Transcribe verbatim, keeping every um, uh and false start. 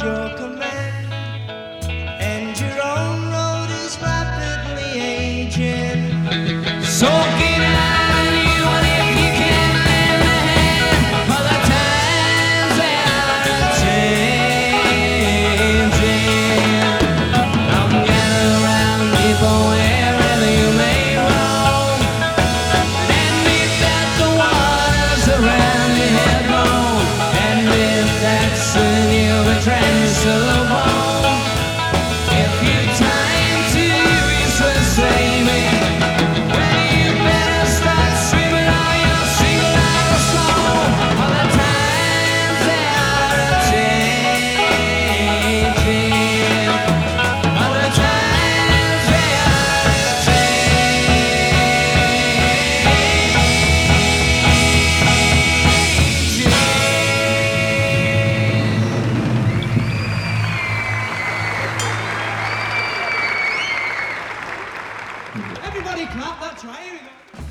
your command, and your own road is rapidly aging. So get out and you and if you can lend a hand, for the times they are changing. Come gather around people wherever you may roam, and if that the waters around your head roam, and if that's when you'll be drenched to the bone. If you time to your useless slaving, well, you better start swimming or you'll sink like a stone. For the times they are a-changing. For the times they are Everybody clap, that's right, here we go.